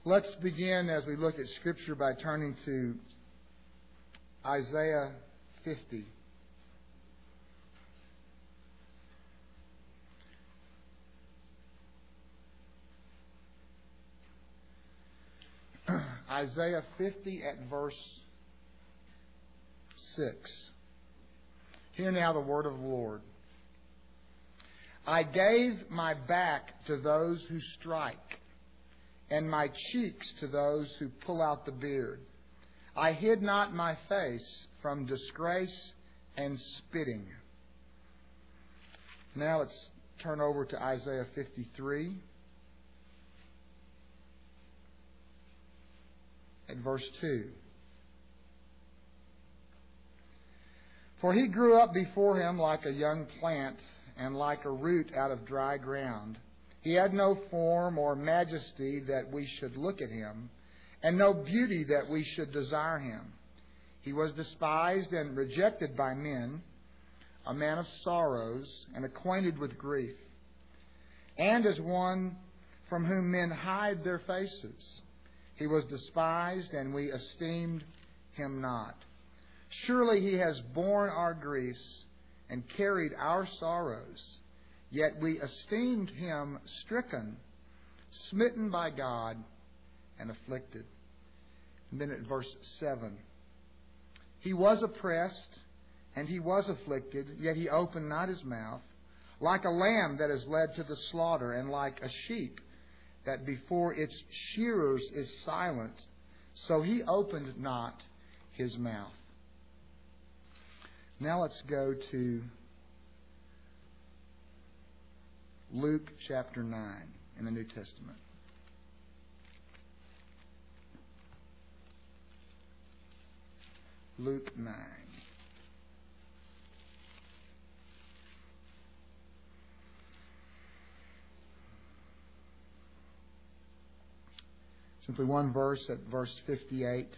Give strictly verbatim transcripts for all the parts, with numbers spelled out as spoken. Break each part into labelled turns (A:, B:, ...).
A: Let's begin as we look at Scripture by turning to Isaiah fifty. Isaiah fifty at verse six. Hear now the word of the Lord. I gave my back to those who strike, and my cheeks to those who pull out the beard. I hid not my face from disgrace and spitting. Now let's turn over to Isaiah fifty-three. At verse two. For he grew up before him like a young plant, and like a root out of dry ground. He had no form or majesty that we should look at him, and no beauty that we should desire him. He was despised and rejected by men, a man of sorrows and acquainted with grief, and as one from whom men hide their faces. He was despised, and we esteemed him not. Surely he has borne our griefs and carried our sorrows. Yet we esteemed him stricken, smitten by God, and afflicted. And then at verse seven. He was oppressed, and he was afflicted, yet he opened not his mouth. Like a lamb that is led to the slaughter, and like a sheep that before its shearers is silent, so he opened not his mouth. Now let's go to Luke chapter nine in the New Testament. Luke nine. Simply one verse at verse fifty-eight.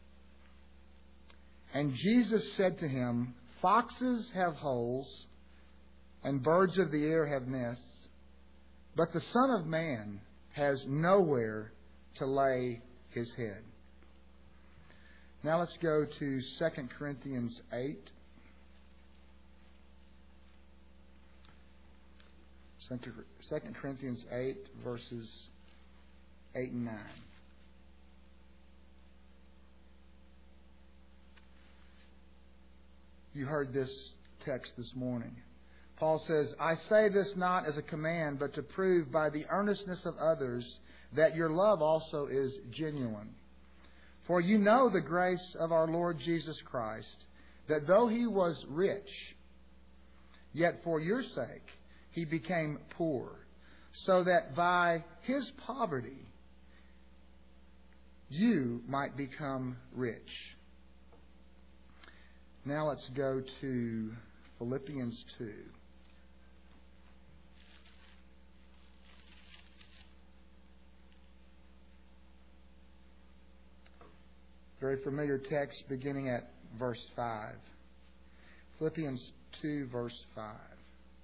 A: And Jesus said to him, Foxes have holes, and birds of the air have nests, but the Son of Man has nowhere to lay his head. Now let's go to Second Corinthians eight. Second Corinthians eight, verses eight and nine. You heard this text this morning. Paul says, I say this not as a command, but to prove by the earnestness of others that your love also is genuine. For you know the grace of our Lord Jesus Christ, that though he was rich, yet for your sake he became poor, so that by his poverty you might become rich. Now let's go to Philippians two. Very familiar text beginning at verse five. Philippians two, verse five.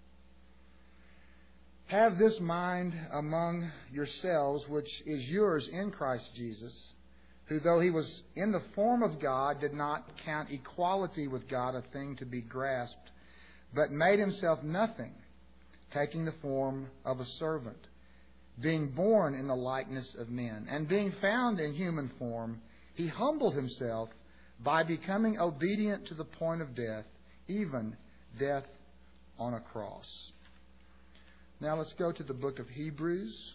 A: Have this mind among yourselves, which is yours in Christ Jesus, who though he was in the form of God, did not count equality with God a thing to be grasped, but made himself nothing, taking the form of a servant, being born in the likeness of men, and being found in human form, he humbled himself by becoming obedient to the point of death, even death on a cross. Now let's go to the book of Hebrews,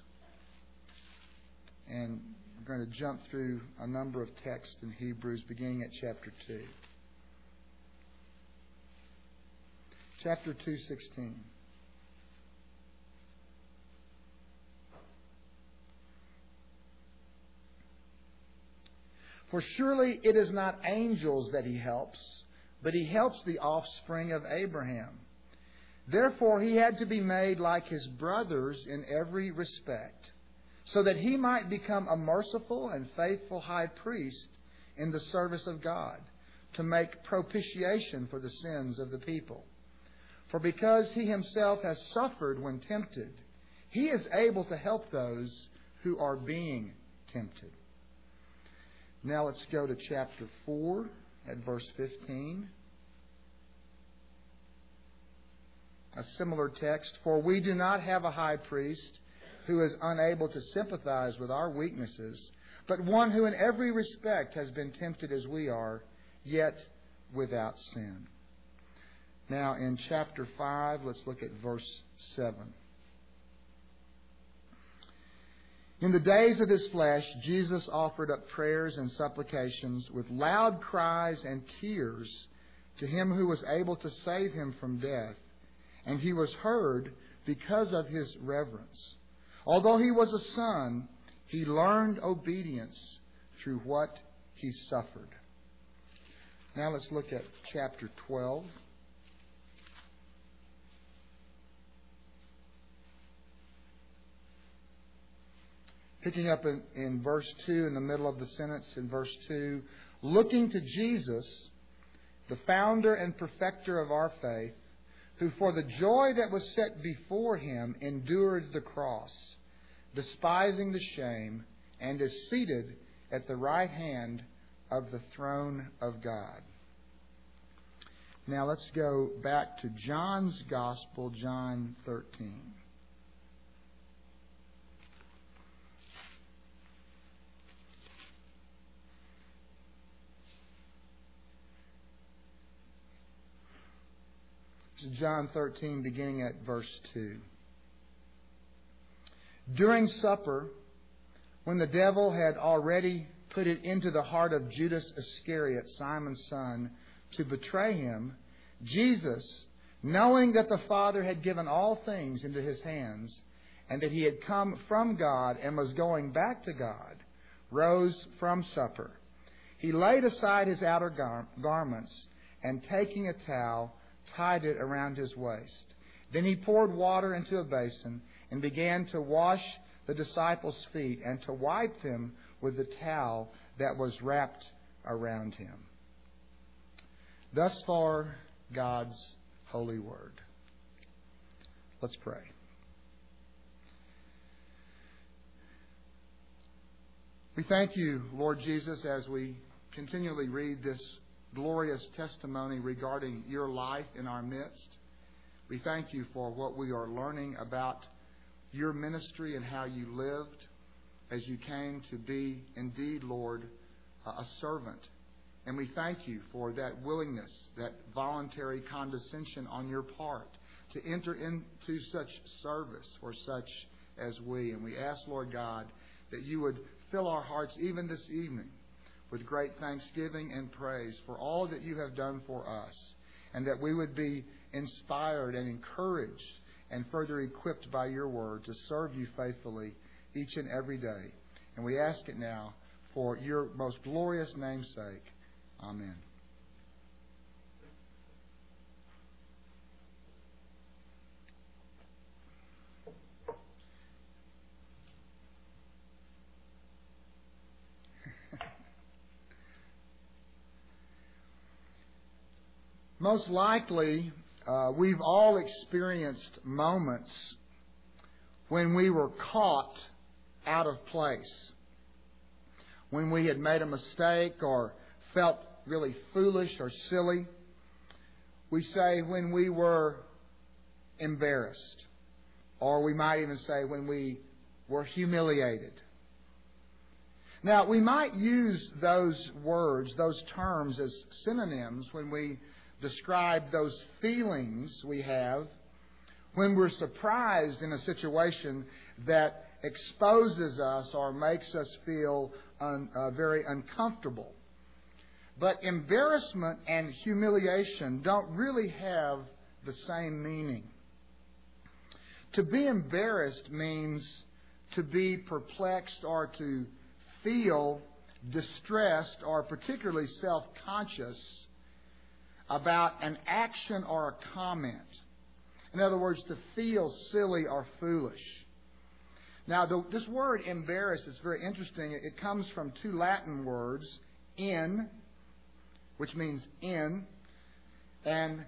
A: and we're going to jump through a number of texts in Hebrews, beginning at chapter two. Chapter two, sixteen. For surely it is not angels that he helps, but he helps the offspring of Abraham. Therefore he had to be made like his brothers in every respect, so that he might become a merciful and faithful high priest in the service of God, to make propitiation for the sins of the people. For because he himself has suffered when tempted, he is able to help those who are being tempted. Now let's go to chapter four at verse fifteen. A similar text. For we do not have a high priest who is unable to sympathize with our weaknesses, but one who in every respect has been tempted as we are, yet without sin. Now in chapter five, let's look at verse seven. In the days of his flesh, Jesus offered up prayers and supplications with loud cries and tears to him who was able to save him from death. And he was heard because of his reverence. Although he was a son, he learned obedience through what he suffered. Now let's look at chapter twelve. Picking up in, in verse two, in the middle of the sentence, in verse two, looking to Jesus, the founder and perfecter of our faith, who for the joy that was set before him endured the cross, despising the shame, and is seated at the right hand of the throne of God. Now let's go back to John's Gospel, John thirteen. John thirteen, beginning at verse two. During supper, when the devil had already put it into the heart of Judas Iscariot, Simon's son, to betray him, Jesus, knowing that the Father had given all things into his hands, and that he had come from God and was going back to God, rose from supper. He laid aside his outer gar- garments, and taking a towel, tied it around his waist. Then he poured water into a basin and began to wash the disciples' feet and to wipe them with the towel that was wrapped around him. Thus far, God's holy word. Let's pray. We thank you, Lord Jesus, as we continually read this glorious testimony regarding your life in our midst. We thank you for what we are learning about your ministry and how you lived as you came to be indeed, Lord, a servant. And we thank you for that willingness, that voluntary condescension on your part to enter into such service for such as we. And we ask, Lord God, that you would fill our hearts even this evening with great thanksgiving and praise for all that you have done for us, and that we would be inspired and encouraged and further equipped by your word to serve you faithfully each and every day. And we ask it now for your most glorious name's sake. Amen. Most likely, uh, we've all experienced moments when we were caught out of place, when we had made a mistake or felt really foolish or silly. We say when we were embarrassed, or we might even say when we were humiliated. Now, we might use those words, those terms as synonyms when we describe those feelings we have when we're surprised in a situation that exposes us or makes us feel un, uh, very uncomfortable. But embarrassment and humiliation don't really have the same meaning. To be embarrassed means to be perplexed or to feel distressed or particularly self-conscious about an action or a comment. In other words, to feel silly or foolish. Now, the, this word embarrassed is very interesting. It, it comes from two Latin words, in, which means in, and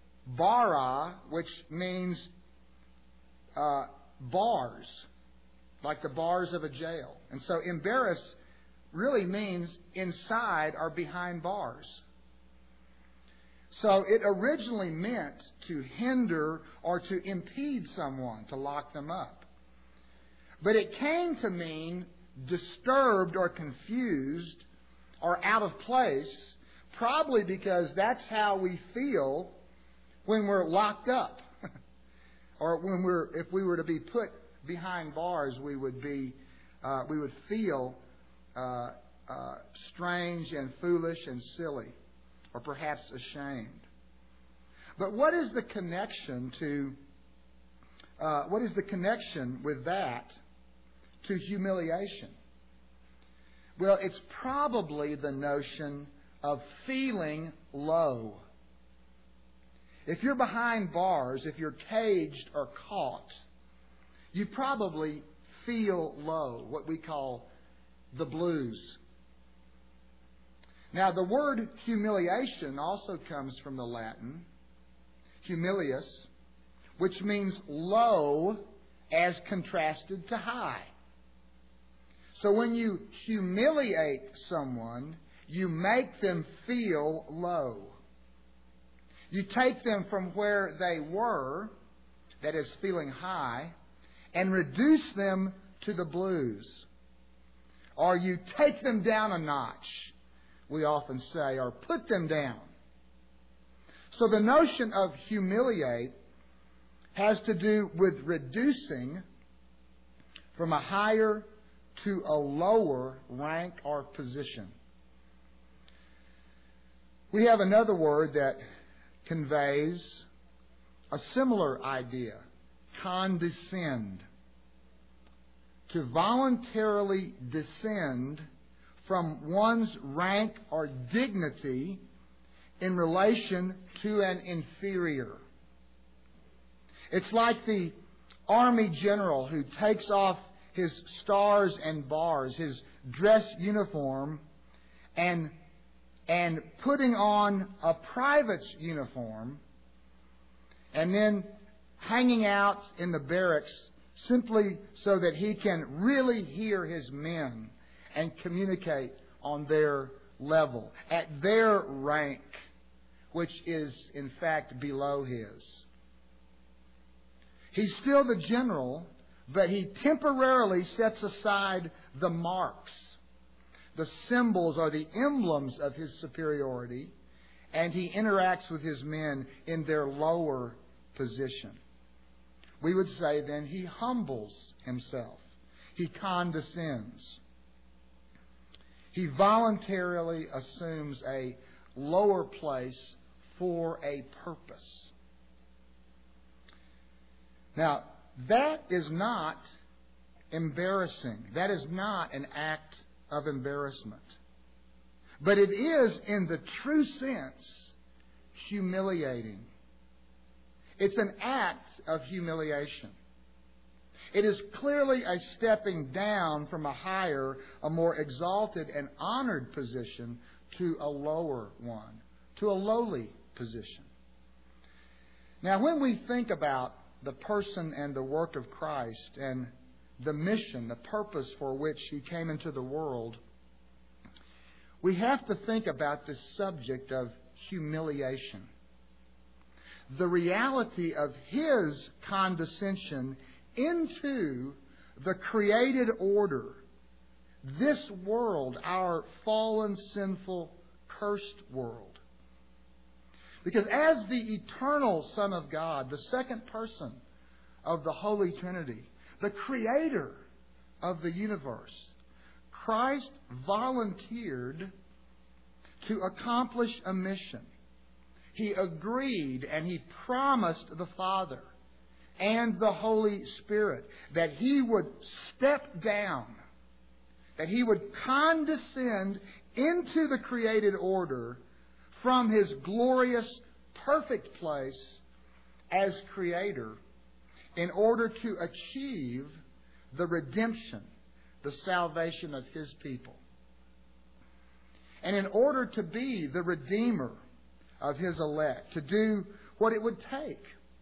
A: bara, which means uh, bars. like the bars of a jail. And so embarrass really means inside or behind bars. So it originally meant to hinder or to impede someone, to lock them up. But it came to mean disturbed or confused or out of place, probably because that's how we feel when we're locked up. Or when we're, if we were to be put behind bars, we would be, uh, we would feel uh, uh, strange and foolish and silly, or perhaps ashamed. But what is the connection to? Uh, what is the connection with that to humiliation? Well, it's probably the notion of feeling low. If you're behind bars, if you're caged or caught, you probably feel low, what we call the blues. Now, the word humiliation also comes from the Latin, humilius, which means low as contrasted to high. So when you humiliate someone, you make them feel low. You take them from where they were, that is feeling high, and reduce them to the blues. Or you take them down a notch, we often say, or put them down. So the notion of humiliate has to do with reducing from a higher to a lower rank or position. We have another word that conveys a similar idea, condescend. To voluntarily descend from one's rank or dignity in relation to an inferior. It's like the army general who takes off his stars and bars, his dress uniform, and and putting on a private's uniform, and then hanging out in the barracks simply so that he can really hear his men and communicate on their level, at their rank, which is in fact below his. He's still the general, but he temporarily sets aside the marks, the symbols or the emblems of his superiority, and he interacts with his men in their lower position. We would say then he humbles himself. He condescends. He voluntarily assumes a lower place for a purpose. Now, that is not embarrassing. That is not an act of embarrassment. But it is, in the true sense, humiliating. It's an act of humiliation. It is clearly a stepping down from a higher, a more exalted and honored position to a lower one, to a lowly position. Now, when we think about the person and the work of Christ and the mission, the purpose for which He came into the world, we have to think about this subject of humiliation. The reality of His condescension into the created order, this world, our fallen, sinful, cursed world. Because as the eternal Son of God, the second person of the Holy Trinity, the Creator of the universe, Christ volunteered to accomplish a mission. He agreed and He promised the Father and the Holy Spirit that He would step down, that He would condescend into the created order from His glorious, perfect place as Creator in order to achieve the redemption, the salvation of His people. And in order to be the Redeemer of His elect, to do what it would take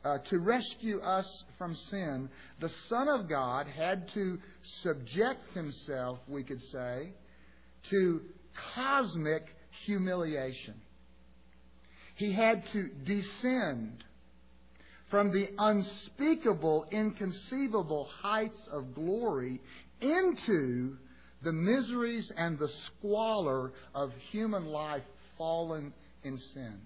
A: uh, to rescue us from sin, the Son of God had to subject Himself, we could say, to cosmic humiliation. He had to descend from the unspeakable, inconceivable heights of glory into the miseries and the squalor of human life fallen in sin.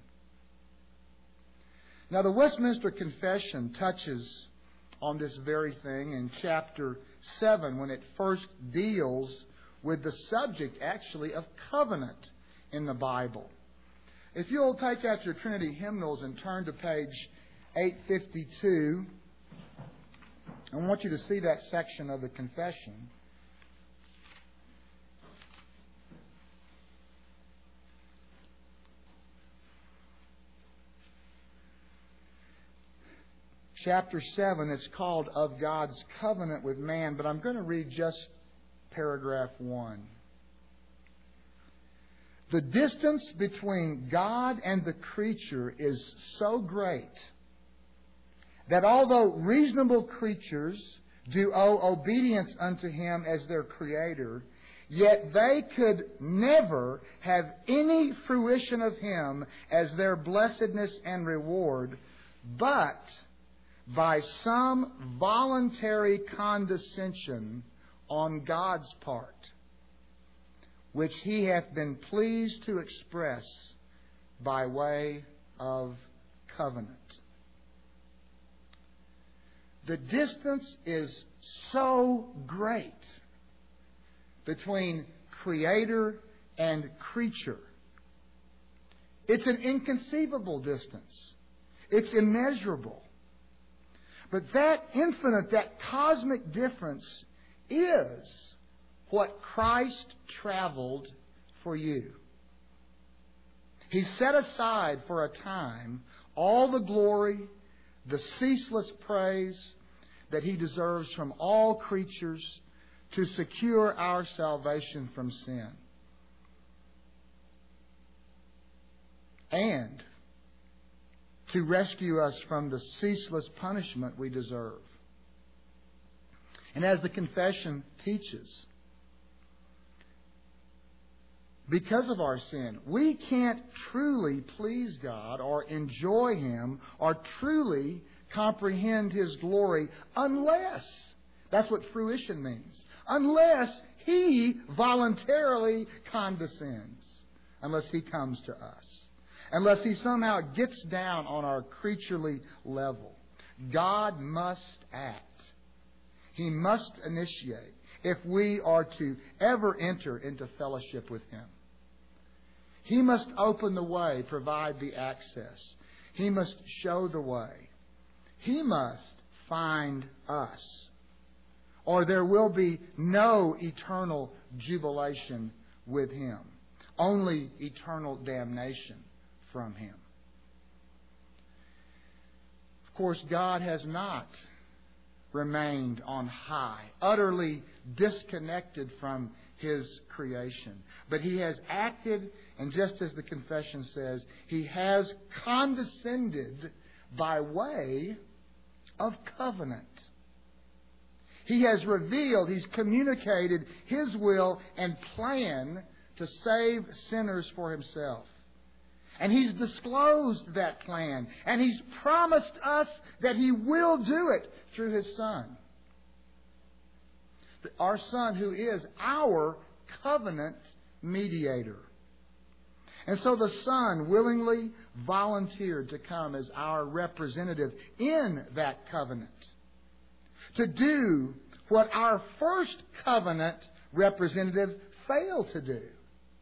A: Now, the Westminster Confession touches on this very thing in chapter seven when it first deals with the subject, actually, of covenant in the Bible. If you'll take out your Trinity hymnals and turn to page eight fifty-two, I want you to see that section of the confession. Chapter seven, it's called Of God's Covenant with Man, but I'm going to read just paragraph one. The distance between God and the creature is so great that although reasonable creatures do owe obedience unto Him as their Creator, yet they could never have any fruition of Him as their blessedness and reward, but by some voluntary condescension on God's part, which He hath been pleased to express by way of covenant. The distance is so great between Creator and creature. It's an inconceivable distance. It's immeasurable. But that infinite, that cosmic difference is what Christ traveled for you. He set aside for a time all the glory, the ceaseless praise that He deserves from all creatures to secure our salvation from sin. And to rescue us from the ceaseless punishment we deserve. And as the confession teaches, because of our sin, we can't truly please God or enjoy Him or truly comprehend His glory unless, that's what fruition means, unless He voluntarily condescends, unless He comes to us. Unless He somehow gets down on our creaturely level. God must act. He must initiate if we are to ever enter into fellowship with Him. He must open the way, provide the access. He must show the way. He must find us. Or there will be no eternal jubilation with Him. Only eternal damnation from Him. Of course, God has not remained on high, utterly disconnected from His creation. But He has acted, and just as the confession says, He has condescended by way of covenant. He has revealed, He's communicated His will and plan to save sinners for Himself. And He's disclosed that plan. And He's promised us that He will do it through His Son. Our Son, who is our covenant mediator. And so the Son willingly volunteered to come as our representative in that covenant. To do what our first covenant representative failed to do.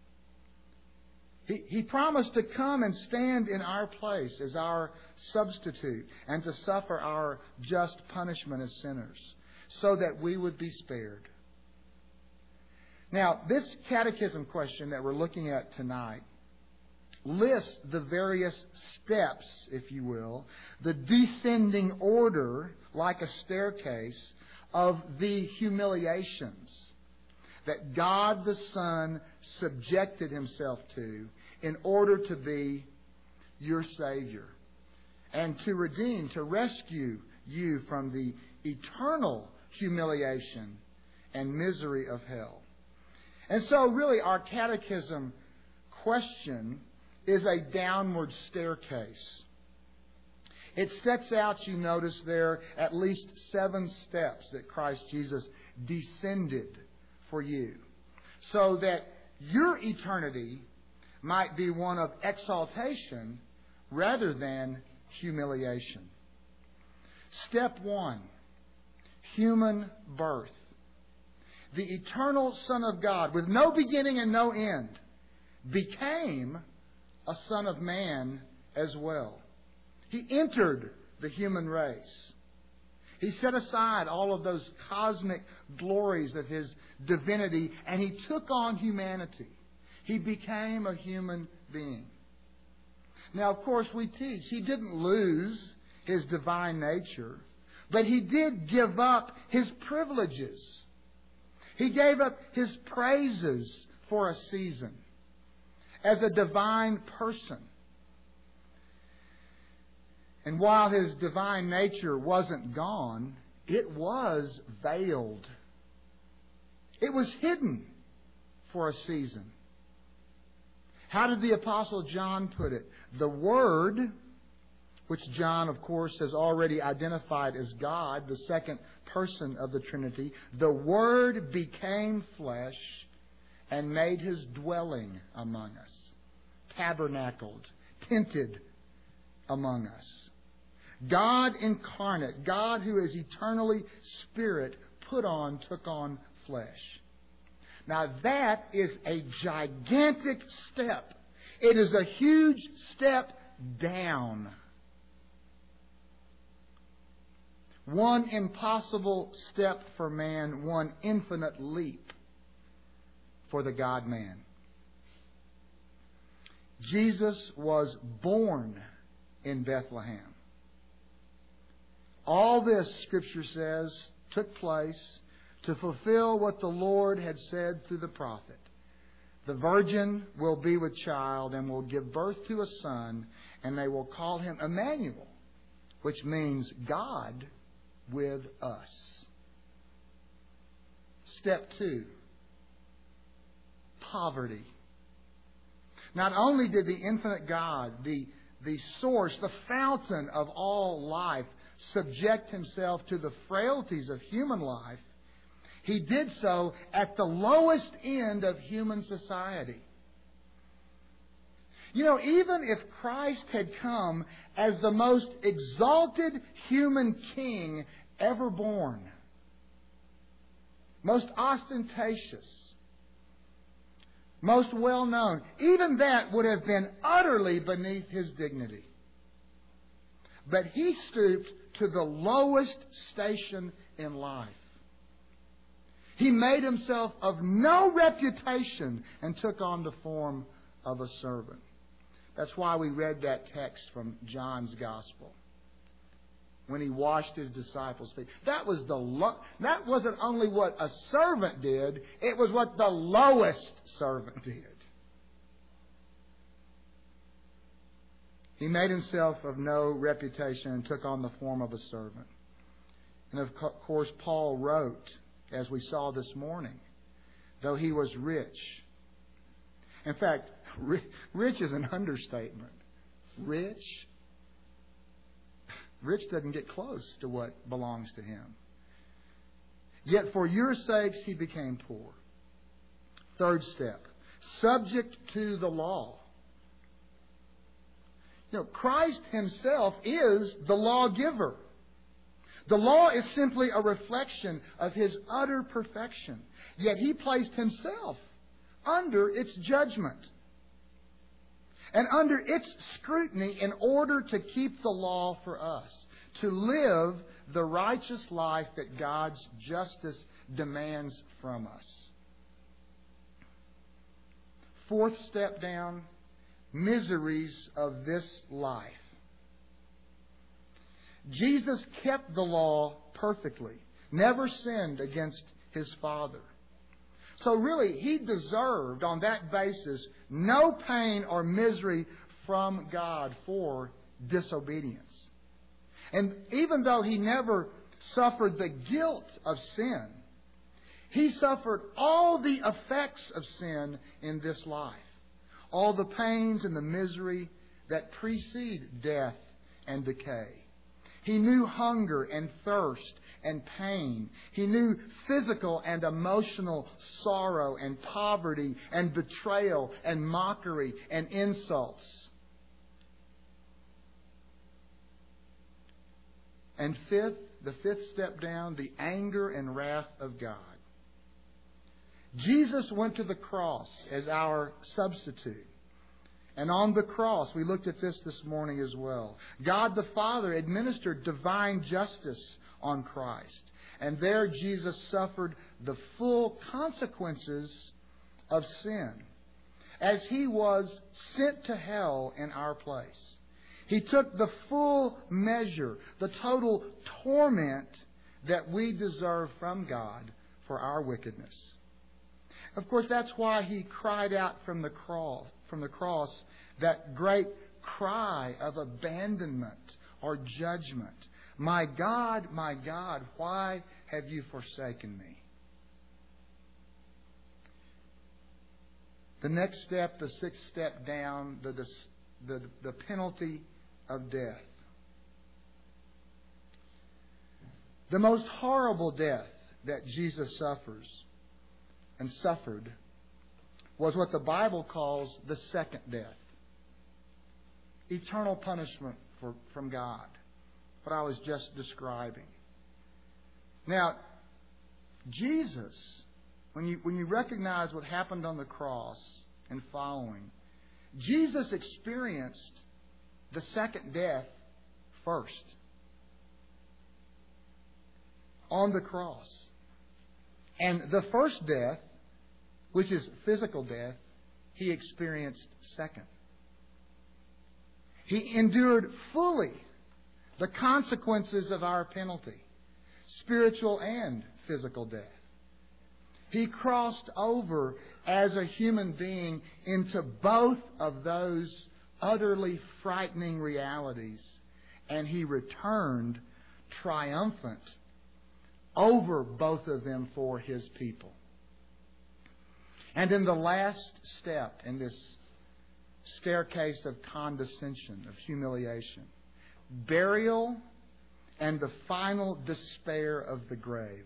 A: He, he promised to come and stand in our place as our substitute and to suffer our just punishment as sinners so that we would be spared. Now, this catechism question that we're looking at tonight lists the various steps, if you will, the descending order, like a staircase, of the humiliations that God the Son subjected Himself to in order to be your Savior. and to redeem, to rescue you from the eternal humiliation and misery of hell. And so really our catechism question is a downward staircase. It sets out, you notice there, at least seven steps that Christ Jesus descended for you, so that your eternity might be one of exaltation rather than humiliation. Step one, human birth. The eternal Son of God, with no beginning and no end, became a Son of Man as well. He entered the human race. He set aside all of those cosmic glories of His divinity, and He took on humanity. He became a human being. Now, of course, we teach He didn't lose His divine nature, but He did give up His privileges. He gave up His praises for a season as a divine person. And while His divine nature wasn't gone, it was veiled. It was hidden for a season. How did the Apostle John put it? The Word, which John, of course, has already identified as God, the second person of the Trinity, the Word became flesh and made His dwelling among us, tabernacled, tented among us. God incarnate, God who is eternally Spirit, put on, took on flesh. Now that is a gigantic step. It is a huge step down. One impossible step for man, one infinite leap for the God-man. Jesus was born in Bethlehem. All this, Scripture says, took place to fulfill what the Lord had said through the prophet. The virgin will be with child and will give birth to a son, and they will call him Emmanuel, which means God with us. Step two, poverty. Not only did the infinite God, the, the source, the fountain of all life, subject Himself to the frailties of human life, He did so at the lowest end of human society. You know, even if Christ had come as the most exalted human king ever born, most ostentatious, most well-known, even that would have been utterly beneath His dignity. But He stooped to the lowest station in life. He made Himself of no reputation and took on the form of a servant. That's why we read that text from John's Gospel, when He washed His disciples' feet. That was the lo- that wasn't only what a servant did, it was what the lowest servant did. He made Himself of no reputation and took on the form of a servant. And of course, Paul wrote, as we saw this morning, though He was rich. In fact, rich is an understatement. Rich? Rich doesn't get close to what belongs to Him. Yet for your sakes He became poor. Third step, subject to the law. You know, Christ Himself is the lawgiver. The law is simply a reflection of His utter perfection. Yet He placed Himself under its judgment and under its scrutiny in order to keep the law for us, to live the righteous life that God's justice demands from us. Fourth step down, miseries of this life. Jesus kept the law perfectly, never sinned against His Father. So really, He deserved, on that basis, no pain or misery from God for disobedience. And even though He never suffered the guilt of sin, He suffered all the effects of sin in this life. All the pains and the misery that precede death and decay. He knew hunger and thirst and pain. He knew physical and emotional sorrow and poverty and betrayal and mockery and insults. And fifth, the fifth step down, the anger and wrath of God. Jesus went to the cross as our substitute. And on the cross, we looked at this this morning as well. God the Father administered divine justice on Christ. And there Jesus suffered the full consequences of sin as He was sent to hell in our place. He took the full measure, the total torment that we deserve from God for our wickedness. Of course, that's why He cried out from the cross, from the cross, that great cry of abandonment or judgment. My God, my God, why have you forsaken me? The next step, the sixth step down, the, the, the penalty of death. The most horrible death that Jesus suffers and suffered was what the Bible calls the second death. Eternal punishment for, from God. What I was just describing. Now, Jesus, when you, when you recognize what happened on the cross and following, Jesus experienced the second death first. On the cross. And the first death, which is physical death, He experienced second. He endured fully the consequences of our penalty, spiritual and physical death. He crossed over as a human being into both of those utterly frightening realities, and He returned triumphant over both of them for His people. And in the last step in this staircase of condescension, of humiliation, burial and the final despair of the grave,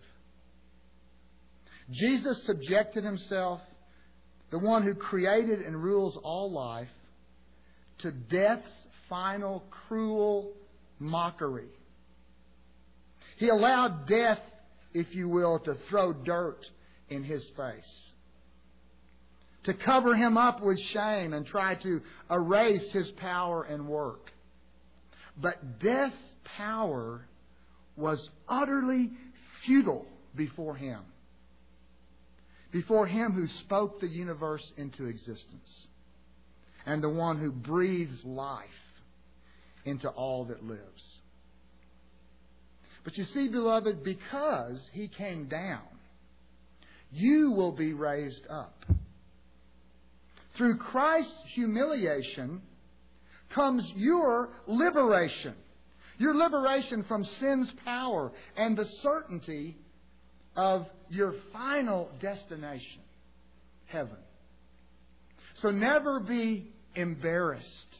A: Jesus subjected Himself, the one who created and rules all life, to death's final cruel mockery. He allowed death, if you will, to throw dirt in His face, to cover Him up with shame and try to erase His power and work. But death's power was utterly futile before Him. Before Him who spoke the universe into existence. And the one who breathes life into all that lives. But you see, beloved, because He came down, you will be raised up. Through Christ's humiliation comes your liberation. Your liberation from sin's power and the certainty of your final destination, heaven. So never be embarrassed.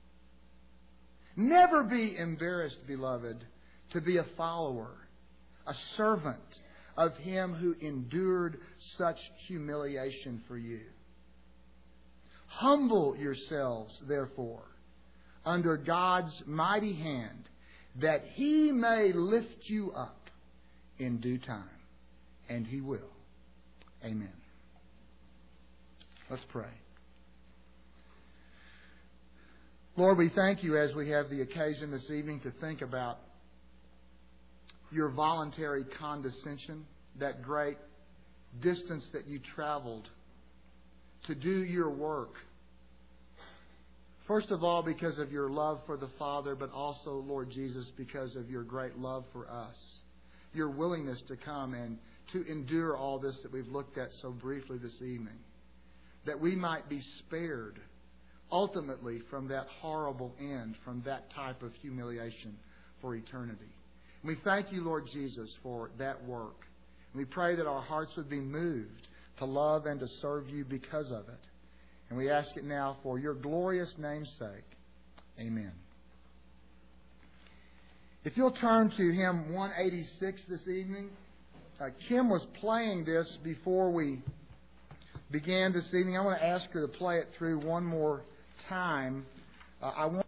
A: Never be embarrassed, beloved, to be a follower, a servant of Him who endured such humiliation for you. Humble yourselves, therefore, under God's mighty hand, that He may lift you up in due time. And He will. Amen. Let's pray. Lord, we thank You as we have the occasion this evening to think about Your voluntary condescension, that great distance that You traveled to do Your work. First of all, because of Your love for the Father, but also, Lord Jesus, because of Your great love for us. Your willingness to come and to endure all this that we've looked at so briefly this evening. That we might be spared ultimately from that horrible end, from that type of humiliation for eternity. And we thank you, Lord Jesus, for that work. And we pray that our hearts would be moved to love and to serve you because of it. And we ask it now for your glorious name's sake. Amen. If you'll turn to hymn one eighty-six this evening, uh, Kim was playing this before we began this evening. I want to ask her to play it through one more time. Uh, I want